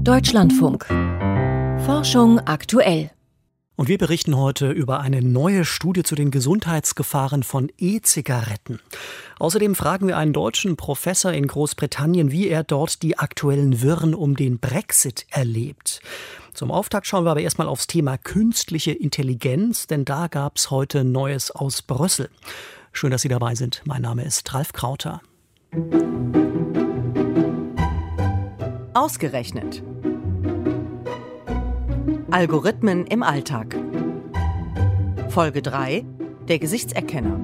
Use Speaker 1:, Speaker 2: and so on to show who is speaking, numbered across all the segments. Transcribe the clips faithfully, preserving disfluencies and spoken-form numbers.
Speaker 1: Deutschlandfunk. Forschung aktuell.
Speaker 2: Und wir berichten heute über eine neue Studie zu den Gesundheitsgefahren von E-Zigaretten. Außerdem fragen wir einen deutschen Professor in Großbritannien, wie er dort die aktuellen Wirren um den Brexit erlebt. Zum Auftakt schauen wir aber erstmal aufs Thema künstliche Intelligenz, denn da gab es heute Neues aus Brüssel. Schön, dass Sie dabei sind. Mein Name ist Ralf Krauter.
Speaker 3: Ausgerechnet. Algorithmen im Alltag. Folge drei: Der Gesichtserkenner.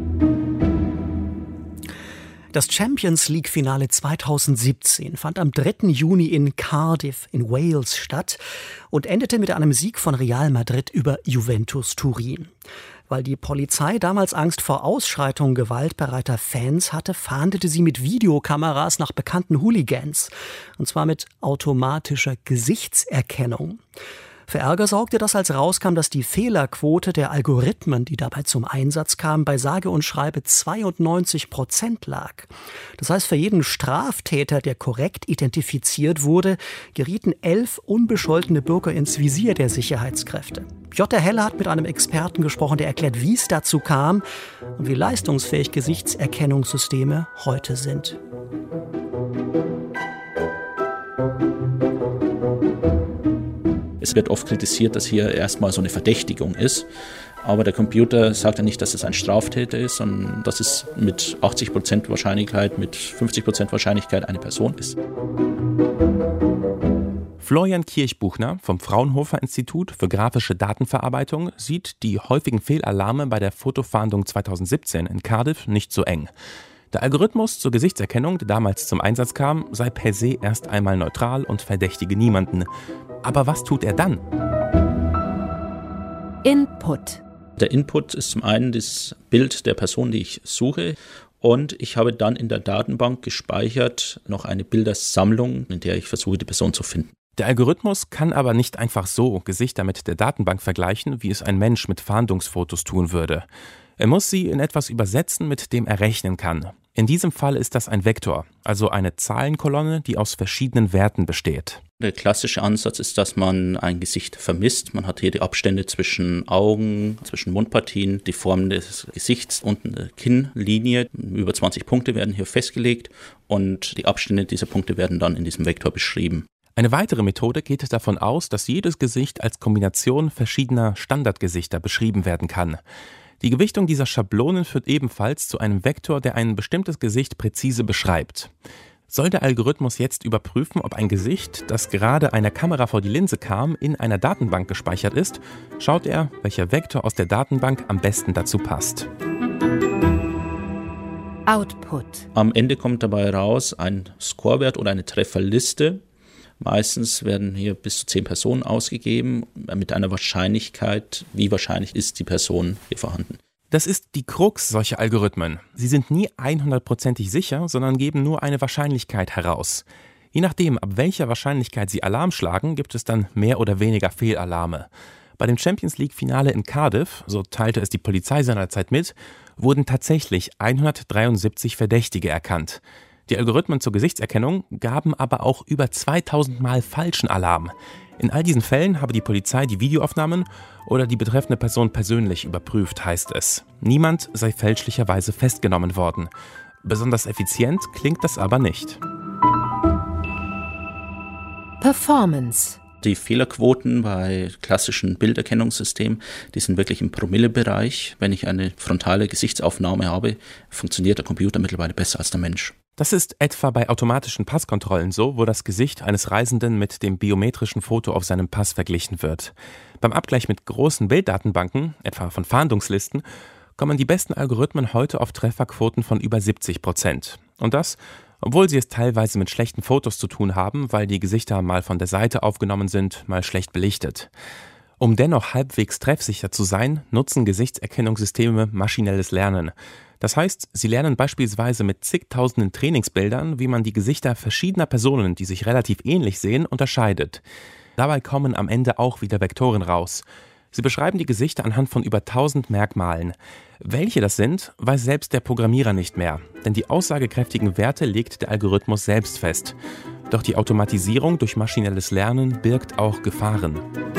Speaker 2: Das Champions League-Finale zweitausendsiebzehn fand am dritten Juni in Cardiff in Wales statt und endete mit einem Sieg von Real Madrid über Juventus Turin. Weil die Polizei damals Angst vor Ausschreitungen gewaltbereiter Fans hatte, fahndete sie mit Videokameras nach bekannten Hooligans. Und zwar mit automatischer Gesichtserkennung. Für Ärger sorgte das, als rauskam, dass die Fehlerquote der Algorithmen, die dabei zum Einsatz kamen, bei sage und schreibe zweiundneunzig Prozent lag. Das heißt, für jeden Straftäter, der korrekt identifiziert wurde, gerieten elf unbescholtene Bürger ins Visier der Sicherheitskräfte. Jutta Heller hat mit einem Experten gesprochen, der erklärt, wie es dazu kam und wie leistungsfähig Gesichtserkennungssysteme heute sind.
Speaker 4: Es wird oft kritisiert, dass hier erstmal so eine Verdächtigung ist. Aber der Computer sagt ja nicht, dass es ein Straftäter ist, sondern dass es mit achtzig Prozent Wahrscheinlichkeit, mit fünfzig Prozent Wahrscheinlichkeit eine Person ist.
Speaker 5: Florian Kirchbuchner vom Fraunhofer Institut für grafische Datenverarbeitung sieht die häufigen Fehlalarme bei der Fotofahndung zweitausendsiebzehn in Cardiff nicht so eng. Der Algorithmus zur Gesichtserkennung, der damals zum Einsatz kam, sei per se erst einmal neutral und verdächtige niemanden. Aber was tut er dann?
Speaker 1: Input.
Speaker 4: Der Input ist zum einen das Bild der Person, die ich suche. Und ich habe dann in der Datenbank gespeichert noch eine Bildersammlung, in der ich versuche, die Person zu finden.
Speaker 5: Der Algorithmus kann aber nicht einfach so Gesichter mit der Datenbank vergleichen, wie es ein Mensch mit Fahndungsfotos tun würde. Er muss sie in etwas übersetzen, mit dem er rechnen kann. In diesem Fall ist das ein Vektor, also eine Zahlenkolonne, die aus verschiedenen Werten besteht.
Speaker 4: Der klassische Ansatz ist, dass man ein Gesicht vermisst. Man hat hier die Abstände zwischen Augen, zwischen Mundpartien, die Form des Gesichts, unten eine Kinnlinie. Über zwanzig Punkte werden hier festgelegt und die Abstände dieser Punkte werden dann in diesem Vektor beschrieben.
Speaker 5: Eine weitere Methode geht davon aus, dass jedes Gesicht als Kombination verschiedener Standardgesichter beschrieben werden kann. Die Gewichtung dieser Schablonen führt ebenfalls zu einem Vektor, der ein bestimmtes Gesicht präzise beschreibt. Soll der Algorithmus jetzt überprüfen, ob ein Gesicht, das gerade einer Kamera vor die Linse kam, in einer Datenbank gespeichert ist, schaut er, welcher Vektor aus der Datenbank am besten dazu passt.
Speaker 1: Output.
Speaker 4: Am Ende kommt dabei raus ein Scorewert oder eine Trefferliste. Meistens werden hier bis zu zehn Personen ausgegeben, mit einer Wahrscheinlichkeit, wie wahrscheinlich ist die Person hier vorhanden.
Speaker 5: Das ist die Krux solcher Algorithmen. Sie sind nie hundertprozentig sicher, sondern geben nur eine Wahrscheinlichkeit heraus. Je nachdem, ab welcher Wahrscheinlichkeit sie Alarm schlagen, gibt es dann mehr oder weniger Fehlalarme. Bei dem Champions League-Finale in Cardiff, so teilte es die Polizei seinerzeit mit, wurden tatsächlich hundertdreiundsiebzig Verdächtige erkannt. Die Algorithmen zur Gesichtserkennung gaben aber auch über zweitausend Mal falschen Alarm. In all diesen Fällen habe die Polizei die Videoaufnahmen oder die betreffende Person persönlich überprüft, heißt es. Niemand sei fälschlicherweise festgenommen worden. Besonders effizient klingt das aber nicht.
Speaker 1: Performance.
Speaker 4: Die Fehlerquoten bei klassischen Bilderkennungssystemen, die sind wirklich im Promillebereich. Wenn ich eine frontale Gesichtsaufnahme habe, funktioniert der Computer mittlerweile besser als der Mensch.
Speaker 5: Das ist etwa bei automatischen Passkontrollen so, wo das Gesicht eines Reisenden mit dem biometrischen Foto auf seinem Pass verglichen wird. Beim Abgleich mit großen Bilddatenbanken, etwa von Fahndungslisten, kommen die besten Algorithmen heute auf Trefferquoten von über siebzig Prozent. Und das, obwohl sie es teilweise mit schlechten Fotos zu tun haben, weil die Gesichter mal von der Seite aufgenommen sind, mal schlecht belichtet. Um dennoch halbwegs treffsicher zu sein, nutzen Gesichtserkennungssysteme maschinelles Lernen. Das heißt, sie lernen beispielsweise mit zigtausenden Trainingsbildern, wie man die Gesichter verschiedener Personen, die sich relativ ähnlich sehen, unterscheidet. Dabei kommen am Ende auch wieder Vektoren raus. Sie beschreiben die Gesichter anhand von über tausend Merkmalen. Welche das sind, weiß selbst der Programmierer nicht mehr, denn die aussagekräftigen Werte legt der Algorithmus selbst fest. Doch die Automatisierung durch maschinelles Lernen birgt auch Gefahren.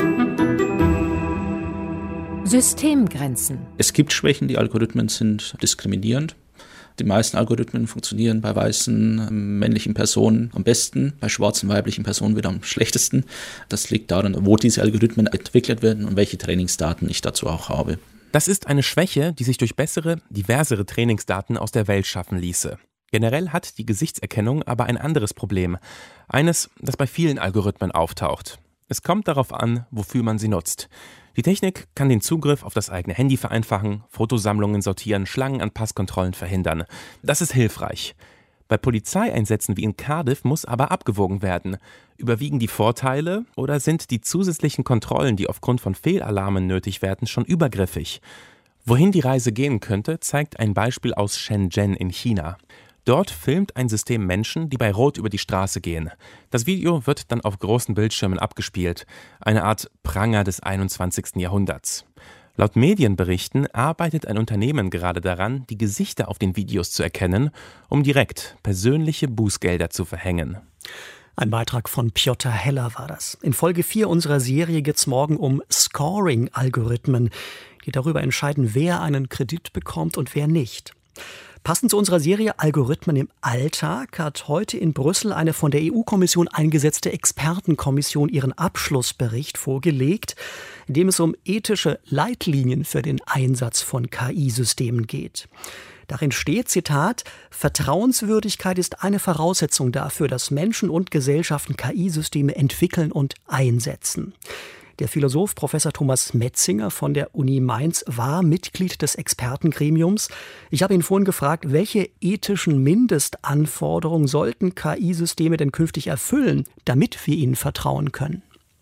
Speaker 1: Systemgrenzen.
Speaker 4: Es gibt Schwächen, die Algorithmen sind diskriminierend. Die meisten Algorithmen funktionieren bei weißen männlichen Personen am besten, bei schwarzen weiblichen Personen wieder am schlechtesten. Das liegt daran, wo diese Algorithmen entwickelt werden und welche Trainingsdaten ich dazu auch habe.
Speaker 5: Das ist eine Schwäche, die sich durch bessere, diversere Trainingsdaten aus der Welt schaffen ließe. Generell hat die Gesichtserkennung aber ein anderes Problem. Eines, das bei vielen Algorithmen auftaucht. Es kommt darauf an, wofür man sie nutzt. Die Technik kann den Zugriff auf das eigene Handy vereinfachen, Fotosammlungen sortieren, Schlangen an Passkontrollen verhindern. Das ist hilfreich. Bei Polizeieinsätzen wie in Cardiff muss aber abgewogen werden. Überwiegen die Vorteile oder sind die zusätzlichen Kontrollen, die aufgrund von Fehlalarmen nötig werden, schon übergriffig? Wohin die Reise gehen könnte, zeigt ein Beispiel aus Shenzhen in China. Dort filmt ein System Menschen, die bei Rot über die Straße gehen. Das Video wird dann auf großen Bildschirmen abgespielt. Eine Art Pranger des einundzwanzigsten Jahrhunderts. Laut Medienberichten arbeitet ein Unternehmen gerade daran, die Gesichter auf den Videos zu erkennen, um direkt persönliche Bußgelder zu verhängen.
Speaker 2: Ein Beitrag von Piotr Heller war das. In Folge vier unserer Serie geht es morgen um Scoring-Algorithmen, die darüber entscheiden, wer einen Kredit bekommt und wer nicht. Passend zu unserer Serie Algorithmen im Alltag hat heute in Brüssel eine von der E U-Kommission eingesetzte Expertenkommission ihren Abschlussbericht vorgelegt, in dem es um ethische Leitlinien für den Einsatz von K I-Systemen geht. Darin steht, Zitat, Vertrauenswürdigkeit ist eine Voraussetzung dafür, dass Menschen und Gesellschaften K I-Systeme entwickeln und einsetzen. Der Philosoph Professor Thomas Metzinger von der Uni Mainz war Mitglied des Expertengremiums. Ich habe ihn vorhin gefragt, welche ethischen Mindestanforderungen sollten K I-Systeme denn künftig erfüllen, damit wir ihnen vertrauen können?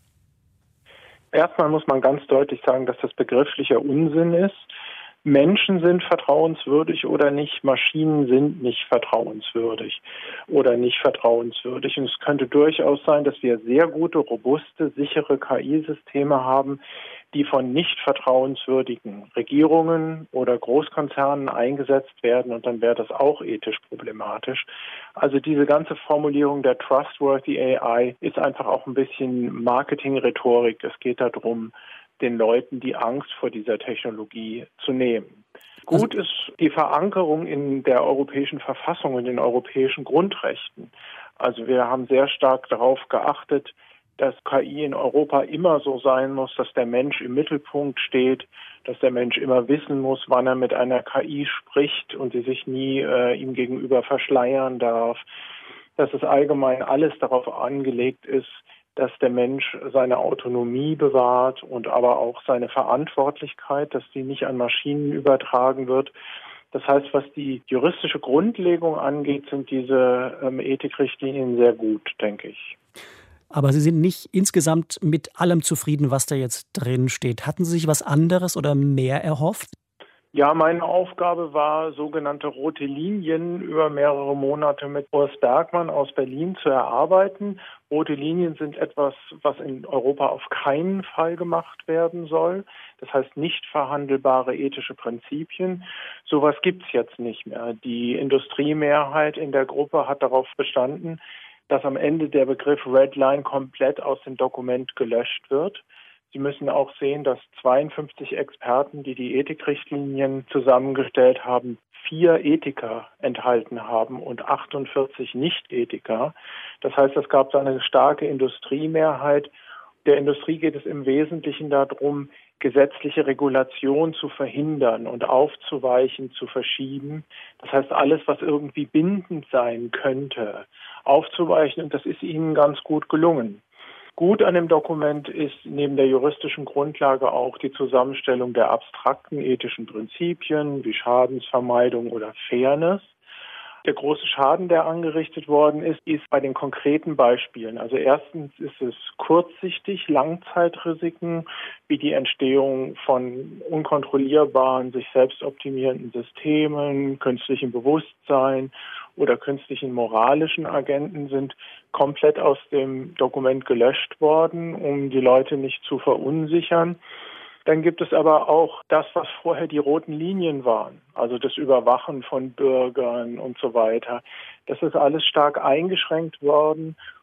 Speaker 6: Erstmal muss man ganz deutlich sagen, dass das begrifflicher Unsinn ist. Menschen sind vertrauenswürdig oder nicht, Maschinen sind nicht vertrauenswürdig oder nicht vertrauenswürdig. Und es könnte durchaus sein, dass wir sehr gute, robuste, sichere K I-Systeme haben, die von nicht vertrauenswürdigen Regierungen oder Großkonzernen eingesetzt werden, und dann wäre das auch ethisch problematisch. Also diese ganze Formulierung der Trustworthy A I ist einfach auch ein bisschen Marketing-Rhetorik. Es geht darum, den Leuten die Angst vor dieser Technologie zu nehmen. Gut ist die Verankerung in der europäischen Verfassung und den europäischen Grundrechten. Also wir haben sehr stark darauf geachtet, dass K I in Europa immer so sein muss, dass der Mensch im Mittelpunkt steht, dass der Mensch immer wissen muss, wann er mit einer K I spricht und sie sich nie äh, ihm gegenüber verschleiern darf, dass es allgemein alles darauf angelegt ist, dass der Mensch seine Autonomie bewahrt und aber auch seine Verantwortlichkeit, dass die nicht an Maschinen übertragen wird. Das heißt, was die juristische Grundlegung angeht, sind diese ähm, Ethikrichtlinien sehr gut, denke ich.
Speaker 2: Aber Sie sind nicht insgesamt mit allem zufrieden, was da jetzt drin steht. Hatten Sie sich was anderes oder mehr erhofft?
Speaker 6: Ja, meine Aufgabe war, sogenannte rote Linien über mehrere Monate mit Urs Bergmann aus Berlin zu erarbeiten. Rote Linien sind etwas, was in Europa auf keinen Fall gemacht werden soll. Das heißt nicht verhandelbare ethische Prinzipien. Sowas gibt's jetzt nicht mehr. Die Industriemehrheit in der Gruppe hat darauf bestanden, dass am Ende der Begriff Red Line komplett aus dem Dokument gelöscht wird. Sie müssen auch sehen, dass zweiundfünfzig Experten, die die Ethikrichtlinien zusammengestellt haben, vier Ethiker enthalten haben und achtundvierzig Nicht-Ethiker. Das heißt, es gab da eine starke Industriemehrheit. Der Industrie geht es im Wesentlichen darum, gesetzliche Regulation zu verhindern und aufzuweichen, zu verschieben. Das heißt, alles, was irgendwie bindend sein könnte, aufzuweichen. Und das ist ihnen ganz gut gelungen. Gut an dem Dokument ist neben der juristischen Grundlage auch die Zusammenstellung der abstrakten ethischen Prinzipien wie Schadensvermeidung oder Fairness. Der große Schaden, der angerichtet worden ist, ist bei den konkreten Beispielen. Also erstens ist es kurzsichtig, Langzeitrisiken wie die Entstehung von unkontrollierbaren, sich selbst optimierenden Systemen, künstlichem Bewusstsein oder künstlichen moralischen Agenten sind komplett aus dem Dokument gelöscht worden, um die Leute nicht zu verunsichern. Dann gibt es aber auch das, was vorher die roten Linien waren, also das Überwachen von Bürgern und so weiter. Das ist alles stark eingeschränkt worden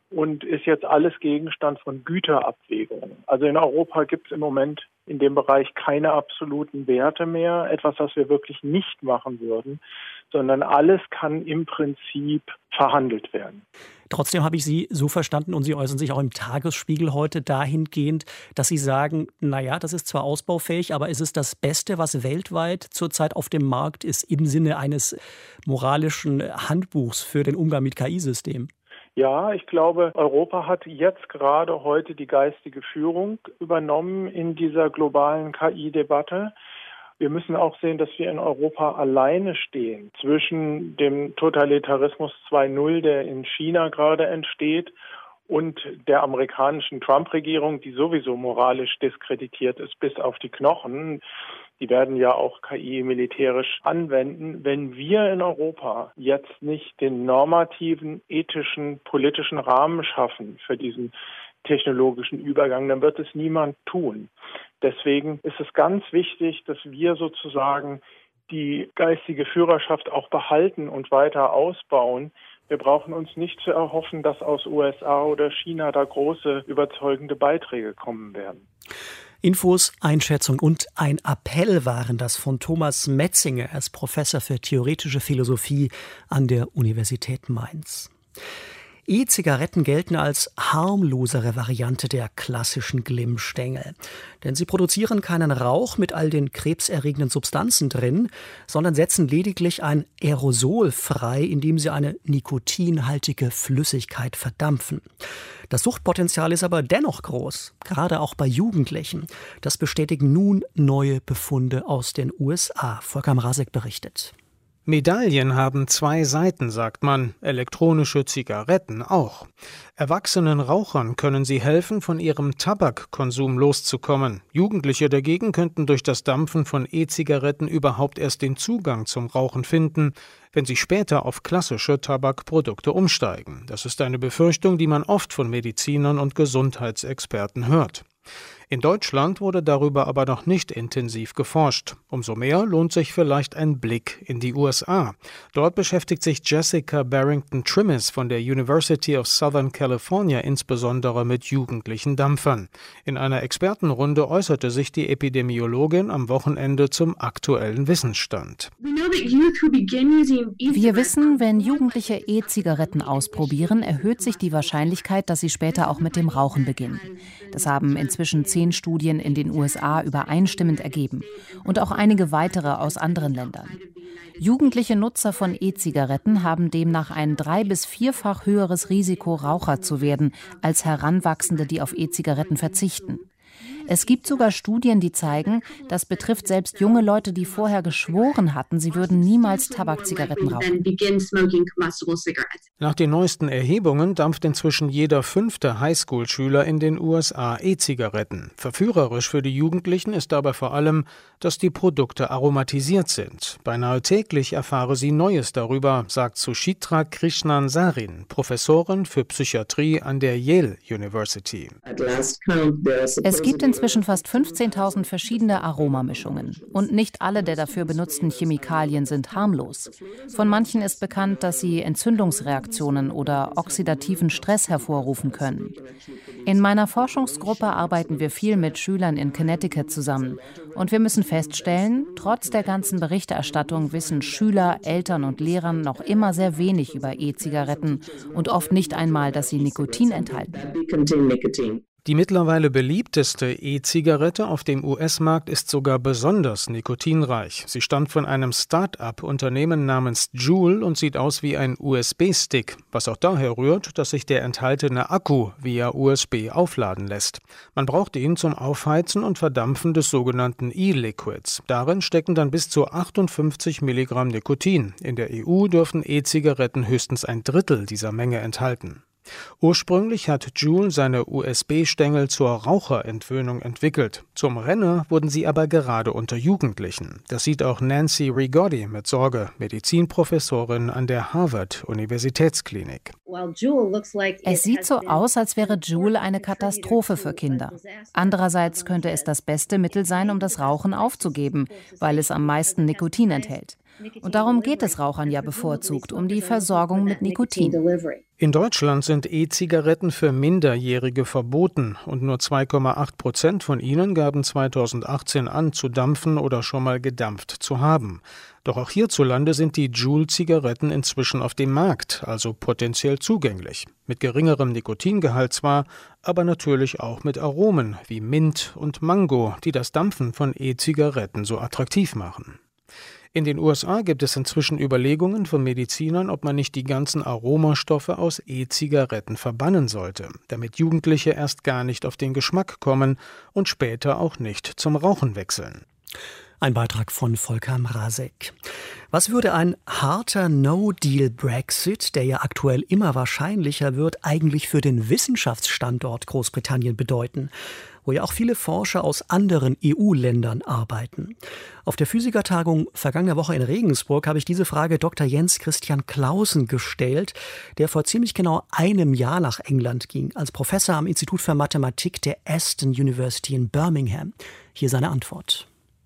Speaker 6: und ist jetzt alles Gegenstand von Güterabwägungen. Also in Europa gibt es im Moment in dem Bereich keine absoluten Werte mehr, etwas, was wir wirklich nicht machen würden, sondern alles kann im Prinzip verhandelt werden.
Speaker 2: Trotzdem habe ich Sie so verstanden und Sie äußern sich auch im Tagesspiegel heute dahingehend, dass Sie sagen, naja, das ist zwar ausbaufähig, aber es ist das Beste, was weltweit zurzeit auf dem Markt ist, im Sinne eines moralischen Handbuchs für den Umgang mit K I-Systemen.
Speaker 6: Ja, ich glaube, Europa hat jetzt gerade heute die geistige Führung übernommen in dieser globalen K I-Debatte. Wir müssen auch sehen, dass wir in Europa alleine stehen zwischen dem Totalitarismus zwei Punkt null, der in China gerade entsteht, und der amerikanischen Trump-Regierung, die sowieso moralisch diskreditiert ist bis auf die Knochen. Die werden ja auch K I militärisch anwenden. Wenn wir in Europa jetzt nicht den normativen, ethischen, politischen Rahmen schaffen für diesen technologischen Übergang, dann wird es niemand tun. Deswegen ist es ganz wichtig, dass wir sozusagen die geistige Führerschaft auch behalten und weiter ausbauen. Wir brauchen uns nicht zu erhoffen, dass aus U S A oder China da große, überzeugende Beiträge kommen werden.
Speaker 2: Infos, Einschätzung und ein Appell waren das von Thomas Metzinger. Er ist Professor für theoretische Philosophie an der Universität Mainz. E-Zigaretten gelten als harmlosere Variante der klassischen Glimmstängel. Denn sie produzieren keinen Rauch mit all den krebserregenden Substanzen drin, sondern setzen lediglich ein Aerosol frei, indem sie eine nikotinhaltige Flüssigkeit verdampfen. Das Suchtpotenzial ist aber dennoch groß, gerade auch bei Jugendlichen. Das bestätigen nun neue Befunde aus den U S A. Volker Mrazek berichtet.
Speaker 7: Medaillen haben zwei Seiten, sagt man, elektronische Zigaretten auch. Erwachsenen Rauchern können sie helfen, von ihrem Tabakkonsum loszukommen. Jugendliche dagegen könnten durch das Dampfen von E-Zigaretten überhaupt erst den Zugang zum Rauchen finden, wenn sie später auf klassische Tabakprodukte umsteigen. Das ist eine Befürchtung, die man oft von Medizinern und Gesundheitsexperten hört. In Deutschland wurde darüber aber noch nicht intensiv geforscht. Umso mehr lohnt sich vielleicht ein Blick in die U S A. Dort beschäftigt sich Jessica Barrington-Trimmis von der University of Southern California insbesondere mit jugendlichen Dampfern. In einer Expertenrunde äußerte sich die Epidemiologin am Wochenende zum aktuellen Wissensstand.
Speaker 1: Wir wissen, wenn Jugendliche E-Zigaretten ausprobieren, erhöht sich die Wahrscheinlichkeit, dass sie später auch mit dem Rauchen beginnen. Das haben inzwischen zehn Studien in den U S A übereinstimmend ergeben und auch einige weitere aus anderen Ländern. Jugendliche Nutzer von E-Zigaretten haben demnach ein drei- bis vierfach höheres Risiko, Raucher zu werden, als Heranwachsende, die auf E-Zigaretten verzichten. Es gibt sogar Studien, die zeigen, das betrifft selbst junge Leute, die vorher geschworen hatten, sie würden niemals Tabakzigaretten rauchen.
Speaker 7: Nach den neuesten Erhebungen dampft inzwischen jeder fünfte Highschool-Schüler in den U S A E-Zigaretten. Verführerisch für die Jugendlichen ist dabei vor allem, dass die Produkte aromatisiert sind. Beinahe täglich erfahre sie Neues darüber, sagt Suchitra Krishnan Sarin, Professorin für Psychiatrie an der Yale University.
Speaker 1: Es gibt inzwischen fast fünfzehntausend verschiedene Aromamischungen. Und nicht alle der dafür benutzten Chemikalien sind harmlos. Von manchen ist bekannt, dass sie Entzündungsreaktionen oder oxidativen Stress hervorrufen können. In meiner Forschungsgruppe arbeiten wir viel mit Schülern in Connecticut zusammen. Und wir müssen feststellen, trotz der ganzen Berichterstattung wissen Schüler, Eltern und Lehrern noch immer sehr wenig über E-Zigaretten und oft nicht einmal, dass sie Nikotin enthalten.
Speaker 7: Die mittlerweile beliebteste E-Zigarette auf dem U S-Markt ist sogar besonders nikotinreich. Sie stammt von einem Start-up-Unternehmen namens Juul und sieht aus wie ein U S B-Stick, was auch daher rührt, dass sich der enthaltene Akku via U S B aufladen lässt. Man braucht ihn zum Aufheizen und Verdampfen des sogenannten E-Liquids. Darin stecken dann bis zu achtundfünfzig Milligramm Nikotin. In der E U dürfen E-Zigaretten höchstens ein Drittel dieser Menge enthalten. Ursprünglich hat Juul seine U S B-Stängel zur Raucherentwöhnung entwickelt. Zum Renner wurden sie aber gerade unter Jugendlichen. Das sieht auch Nancy Rigotti mit Sorge, Medizinprofessorin an der Harvard-Universitätsklinik.
Speaker 1: Es sieht so aus, als wäre Juul eine Katastrophe für Kinder. Andererseits könnte es das beste Mittel sein, um das Rauchen aufzugeben, weil es am meisten Nikotin enthält. Und darum geht es Rauchern ja bevorzugt, um die Versorgung mit Nikotin.
Speaker 7: In Deutschland sind E-Zigaretten für Minderjährige verboten und nur zwei Komma acht Prozent von ihnen gaben zweitausendachtzehn an, zu dampfen oder schon mal gedampft zu haben. Doch auch hierzulande sind die Juul-Zigaretten inzwischen auf dem Markt, also potenziell zugänglich. Mit geringerem Nikotingehalt zwar, aber natürlich auch mit Aromen wie Mint und Mango, die das Dampfen von E-Zigaretten so attraktiv machen. In den U S A gibt es inzwischen Überlegungen von Medizinern, ob man nicht die ganzen Aromastoffe aus E-Zigaretten verbannen sollte, damit Jugendliche erst gar nicht auf den Geschmack kommen und später auch nicht zum Rauchen wechseln.
Speaker 2: Ein Beitrag von Volker Mrazek. Was würde ein harter No-Deal-Brexit, der ja aktuell immer wahrscheinlicher wird, eigentlich für den Wissenschaftsstandort Großbritannien bedeuten, wo ja auch viele Forscher aus anderen E U-Ländern arbeiten? Auf der Physikertagung vergangene Woche in Regensburg habe ich diese Frage Doktor Jens Christian Clausen gestellt, der vor ziemlich genau einem Jahr nach England ging, als Professor am Institut für Mathematik der Aston University in Birmingham. Hier seine Antwort.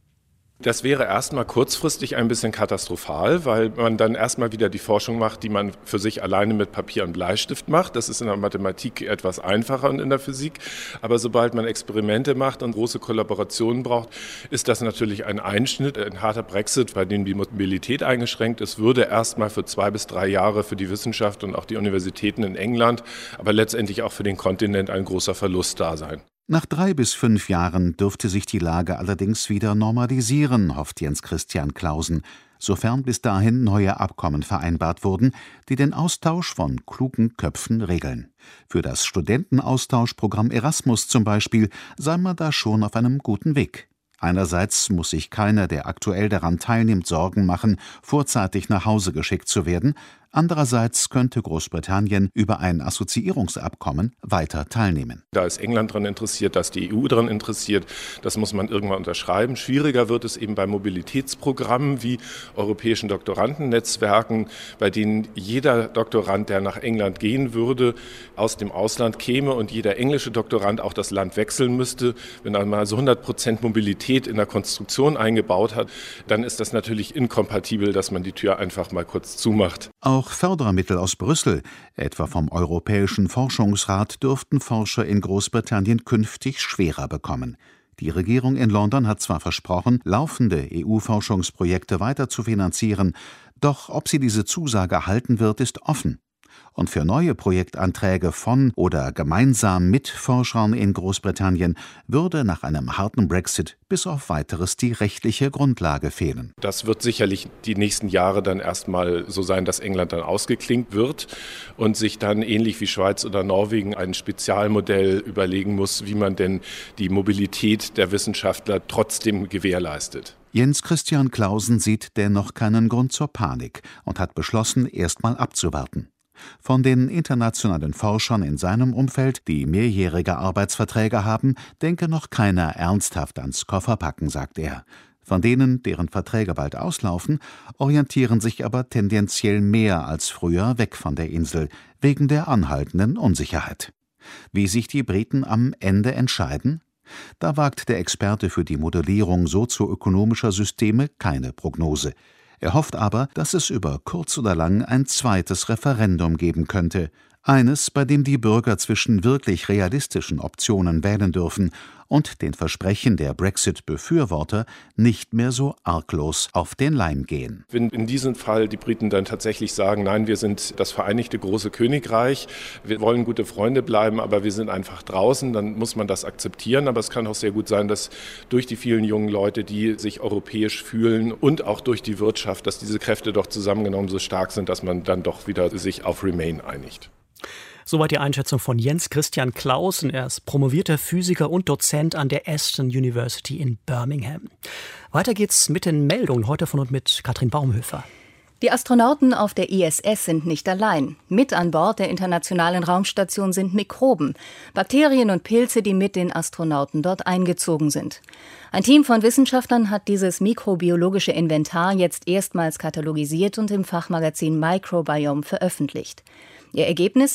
Speaker 8: Das wäre erstmal kurzfristig ein bisschen katastrophal, weil man dann erstmal wieder die Forschung macht, die man für sich alleine mit Papier und Bleistift macht. Das ist in der Mathematik etwas einfacher und in der Physik. Aber sobald man Experimente macht und große Kollaborationen braucht, ist das natürlich ein Einschnitt, ein harter Brexit, bei dem die Mobilität eingeschränkt ist, würde erstmal für zwei bis drei Jahre für die Wissenschaft und auch die Universitäten in England, aber letztendlich auch für den Kontinent ein großer Verlust da sein.
Speaker 9: Nach drei bis fünf Jahren dürfte sich die Lage allerdings wieder normalisieren, hofft Jens Christian Clausen, sofern bis dahin neue Abkommen vereinbart wurden, die den Austausch von klugen Köpfen regeln. Für das Studentenaustauschprogramm Erasmus zum Beispiel sei man da schon auf einem guten Weg. Einerseits muss sich keiner, der aktuell daran teilnimmt, Sorgen machen, vorzeitig nach Hause geschickt zu werden. Andererseits könnte Großbritannien über ein Assoziierungsabkommen weiter teilnehmen.
Speaker 8: Da ist England daran interessiert, da ist die E U daran interessiert. Das muss man irgendwann unterschreiben. Schwieriger wird es eben bei Mobilitätsprogrammen wie europäischen Doktorandennetzwerken, bei denen jeder Doktorand, der nach England gehen würde, aus dem Ausland käme und jeder englische Doktorand auch das Land wechseln müsste. Wenn man mal so hundert Prozent Mobilität in der Konstruktion eingebaut hat, dann ist das natürlich inkompatibel, dass man die Tür einfach mal kurz zumacht.
Speaker 9: Auch Fördermittel aus Brüssel, etwa vom Europäischen Forschungsrat, dürften Forscher in Großbritannien künftig schwerer bekommen. Die Regierung in London hat zwar versprochen, laufende E U-Forschungsprojekte weiter zu finanzieren, doch ob sie diese Zusage halten wird, ist offen. Und für neue Projektanträge von oder gemeinsam mit Forschern in Großbritannien würde nach einem harten Brexit bis auf Weiteres die rechtliche Grundlage fehlen.
Speaker 8: Das wird sicherlich die nächsten Jahre dann erstmal so sein, dass England dann ausgeklinkt wird und sich dann ähnlich wie Schweiz oder Norwegen ein Spezialmodell überlegen muss, wie man denn die Mobilität der Wissenschaftler trotzdem gewährleistet.
Speaker 9: Jens Christian Clausen sieht dennoch keinen Grund zur Panik und hat beschlossen, erstmal abzuwarten. Von den internationalen Forschern in seinem Umfeld, die mehrjährige Arbeitsverträge haben, denke noch keiner ernsthaft ans Kofferpacken, sagt er. Von denen, deren Verträge bald auslaufen, orientieren sich aber tendenziell mehr als früher weg von der Insel, wegen der anhaltenden Unsicherheit. Wie sich die Briten am Ende entscheiden? Da wagt der Experte für die Modellierung sozioökonomischer Systeme keine Prognose. Er hofft aber, dass es über kurz oder lang ein zweites Referendum geben könnte. Eines, bei dem die Bürger zwischen wirklich realistischen Optionen wählen dürfen und den Versprechen der Brexit-Befürworter nicht mehr so arglos auf den Leim gehen.
Speaker 8: Wenn in diesem Fall die Briten dann tatsächlich sagen, nein, wir sind das vereinigte große Königreich, wir wollen gute Freunde bleiben, aber wir sind einfach draußen, dann muss man das akzeptieren. Aber es kann auch sehr gut sein, dass durch die vielen jungen Leute, die sich europäisch fühlen und auch durch die Wirtschaft, dass diese Kräfte doch zusammengenommen so stark sind, dass man dann doch wieder sich auf Remain einigt.
Speaker 2: Soweit die Einschätzung von Jens Christian Clausen. Er ist promovierter Physiker und Dozent an der Aston University in Birmingham. Weiter geht's mit den Meldungen heute von und mit Katrin Baumhöfer.
Speaker 10: Die Astronauten auf der I S S sind nicht allein. Mit an Bord der Internationalen Raumstation sind Mikroben, Bakterien und Pilze, die mit den Astronauten dort eingezogen sind. Ein Team von Wissenschaftlern hat dieses mikrobiologische Inventar jetzt erstmals katalogisiert und im Fachmagazin Microbiome veröffentlicht. Ihr Ergebnis?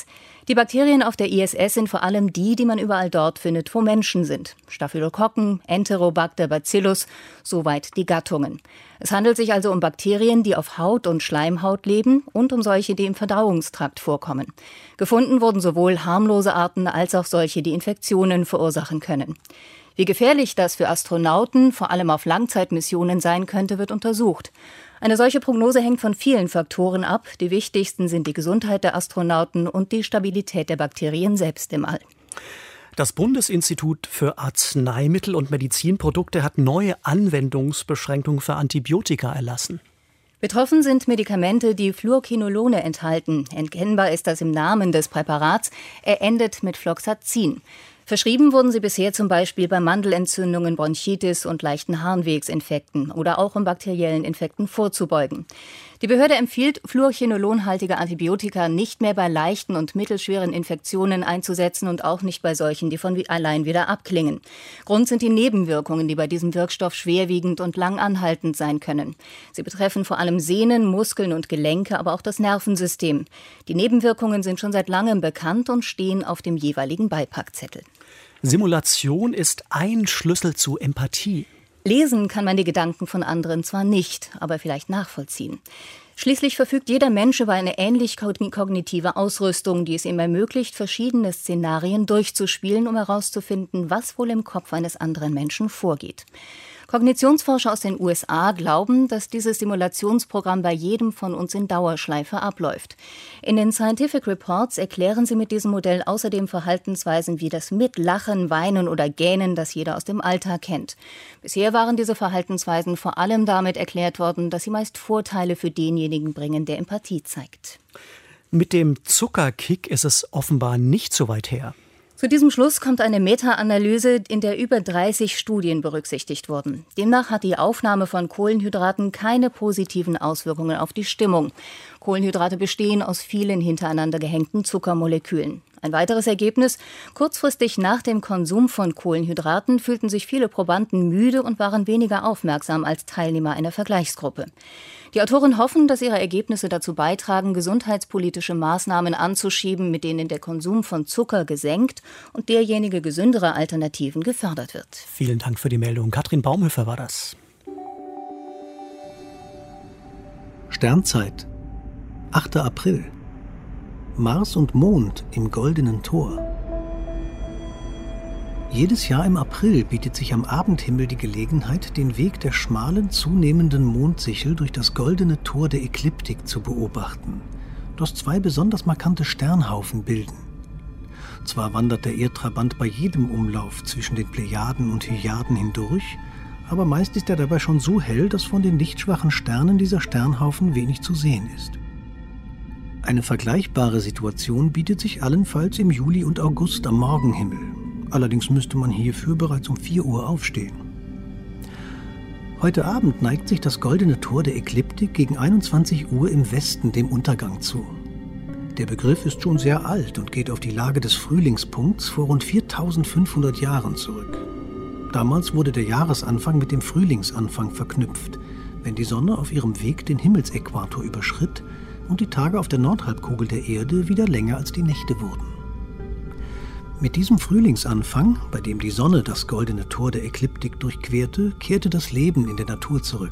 Speaker 10: Die Bakterien auf der I S S sind vor allem die, die man überall dort findet, wo Menschen sind. Staphylokokken, Enterobacter, Bacillus, soweit die Gattungen. Es handelt sich also um Bakterien, die auf Haut und Schleimhaut leben und um solche, die im Verdauungstrakt vorkommen. Gefunden wurden sowohl harmlose Arten als auch solche, die Infektionen verursachen können. Wie gefährlich das für Astronauten, vor allem auf Langzeitmissionen, sein könnte, wird untersucht. Eine solche Prognose hängt von vielen Faktoren ab. Die wichtigsten sind die Gesundheit der Astronauten und die Stabilität der Bakterien selbst im All.
Speaker 2: Das Bundesinstitut für Arzneimittel und Medizinprodukte hat neue Anwendungsbeschränkungen für Antibiotika erlassen.
Speaker 10: Betroffen sind Medikamente, die Fluorquinolone enthalten. Erkennbar ist das im Namen des Präparats. Er endet mit Floxacin. Verschrieben wurden sie bisher zum Beispiel bei Mandelentzündungen, Bronchitis und leichten Harnwegsinfekten oder auch um bakteriellen Infekten vorzubeugen. Die Behörde empfiehlt, fluorquinolonhaltige Antibiotika nicht mehr bei leichten und mittelschweren Infektionen einzusetzen und auch nicht bei solchen, die von allein wieder abklingen. Grund sind die Nebenwirkungen, die bei diesem Wirkstoff schwerwiegend und lang anhaltend sein können. Sie betreffen vor allem Sehnen, Muskeln und Gelenke, aber auch das Nervensystem. Die Nebenwirkungen sind schon seit langem bekannt und stehen auf dem jeweiligen Beipackzettel.
Speaker 2: Simulation ist ein Schlüssel zu Empathie.
Speaker 10: Lesen kann man die Gedanken von anderen zwar nicht, aber vielleicht nachvollziehen. Schließlich verfügt jeder Mensch über eine ähnlich kognitive Ausrüstung, die es ihm ermöglicht, verschiedene Szenarien durchzuspielen, um herauszufinden, was wohl im Kopf eines anderen Menschen vorgeht. Kognitionsforscher aus den U S A glauben, dass dieses Simulationsprogramm bei jedem von uns in Dauerschleife abläuft. In den Scientific Reports erklären sie mit diesem Modell außerdem Verhaltensweisen wie das Mitlachen, Weinen oder Gähnen, das jeder aus dem Alltag kennt. Bisher waren diese Verhaltensweisen vor allem damit erklärt worden, dass sie meist Vorteile für denjenigen bringen, der Empathie zeigt.
Speaker 2: Mit dem Zuckerkick ist es offenbar nicht so weit her.
Speaker 10: Zu diesem Schluss kommt eine Meta-Analyse, in der über dreißig Studien berücksichtigt wurden. Demnach hat die Aufnahme von Kohlenhydraten keine positiven Auswirkungen auf die Stimmung. Kohlenhydrate bestehen aus vielen hintereinander gehängten Zuckermolekülen. Ein weiteres Ergebnis: Kurzfristig nach dem Konsum von Kohlenhydraten fühlten sich viele Probanden müde und waren weniger aufmerksam als Teilnehmer einer Vergleichsgruppe. Die Autoren hoffen, dass ihre Ergebnisse dazu beitragen, gesundheitspolitische Maßnahmen anzuschieben, mit denen der Konsum von Zucker gesenkt und derjenige gesündere Alternativen gefördert wird.
Speaker 2: Vielen Dank für die Meldung. Katrin Baumhöfer war das.
Speaker 11: Sternzeit, achter April. Mars und Mond im goldenen Tor. Jedes Jahr im April bietet sich am Abendhimmel die Gelegenheit, den Weg der schmalen, zunehmenden Mondsichel durch das goldene Tor der Ekliptik zu beobachten, das zwei besonders markante Sternhaufen bilden. Zwar wandert der Erdtrabant bei jedem Umlauf zwischen den Plejaden und Hyaden hindurch, aber meist ist er dabei schon so hell, dass von den lichtschwachen Sternen dieser Sternhaufen wenig zu sehen ist. Eine vergleichbare Situation bietet sich allenfalls im Juli und August am Morgenhimmel. Allerdings müsste man hierfür bereits um vier Uhr aufstehen. Heute Abend neigt sich das goldene Tor der Ekliptik gegen einundzwanzig Uhr im Westen dem Untergang zu. Der Begriff ist schon sehr alt und geht auf die Lage des Frühlingspunkts vor rund viertausendfünfhundert Jahren zurück. Damals wurde der Jahresanfang mit dem Frühlingsanfang verknüpft, wenn die Sonne auf ihrem Weg den Himmelsäquator überschritt und die Tage auf der Nordhalbkugel der Erde wieder länger als die Nächte wurden. Mit diesem Frühlingsanfang, bei dem die Sonne das goldene Tor der Ekliptik durchquerte, kehrte das Leben in der Natur zurück.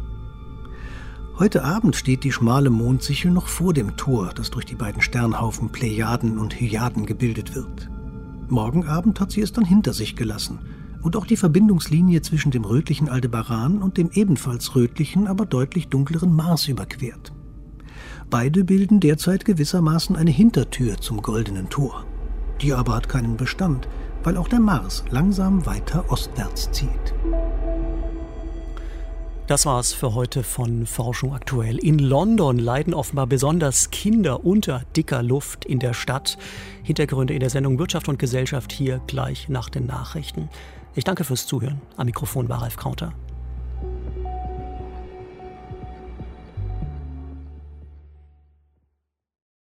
Speaker 11: Heute Abend steht die schmale Mondsichel noch vor dem Tor, das durch die beiden Sternhaufen Plejaden und Hyaden gebildet wird. Morgen Abend hat sie es dann hinter sich gelassen und auch die Verbindungslinie zwischen dem rötlichen Aldebaran und dem ebenfalls rötlichen, aber deutlich dunkleren Mars überquert. Beide bilden derzeit gewissermaßen eine Hintertür zum goldenen Tor. Die aber hat keinen Bestand, weil auch der Mars langsam weiter ostwärts zieht.
Speaker 2: Das war's für heute von Forschung aktuell. In London leiden offenbar besonders Kinder unter dicker Luft in der Stadt. Hintergründe in der Sendung Wirtschaft und Gesellschaft hier gleich nach den Nachrichten. Ich danke fürs Zuhören. Am Mikrofon war Ralf Krauther.